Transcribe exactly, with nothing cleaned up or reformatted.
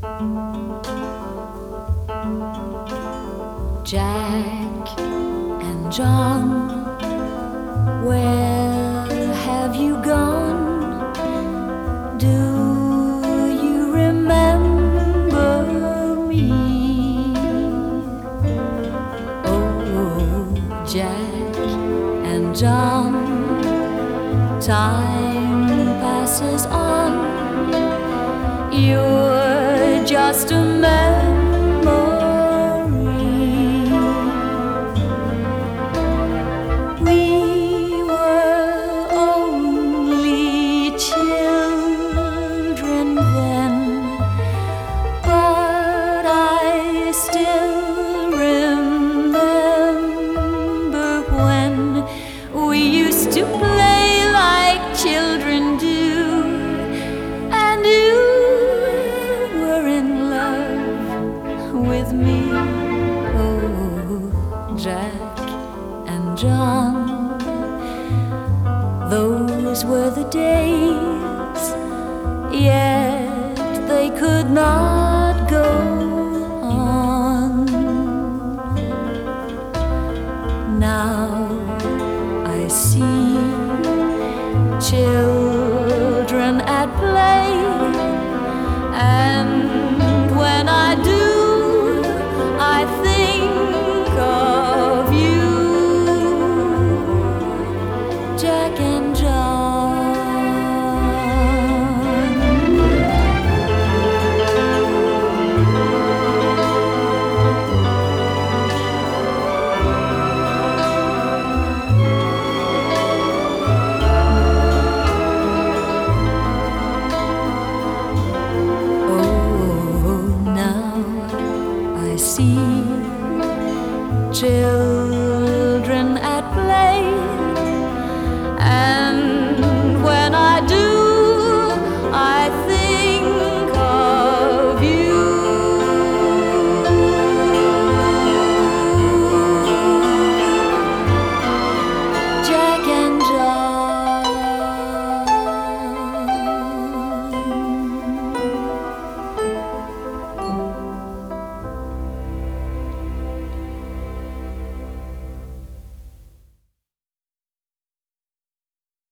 Jack and John, where have you gone? Do you remember me? Oh, Jack and John, time passes on. You're just a memory. We were only children then, but I still remember when we used to play like children do, and you were in love with me. Oh, Jack and John, those were the days, yet they could not